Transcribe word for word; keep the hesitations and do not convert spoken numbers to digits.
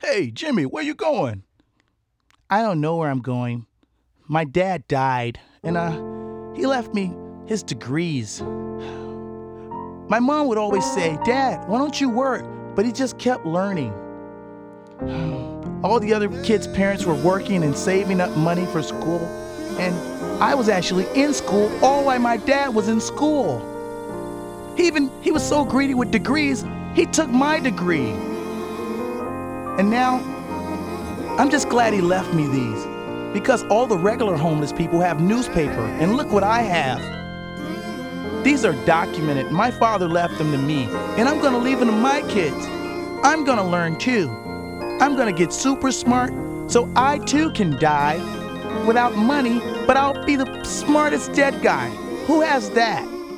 Hey, Jimmy, where you going? I don't know where I'm going. My dad died, and uh, he left me his degrees. My mom would always say, Dad, why don't you work? But he just kept learning. All the other kids' parents were working and saving up money for school, and I was actually in school all while my dad was in school. He even, he was so greedy with degrees, he took my degree. And now, I'm just glad he left me these, because all the regular homeless people have newspaper, and look what I have. These are documented. My father left them to me, and I'm gonna leave them to my kids. I'm gonna learn too. I'm gonna get super smart so I too can die without money, but I'll be the smartest dead guy. Who has that?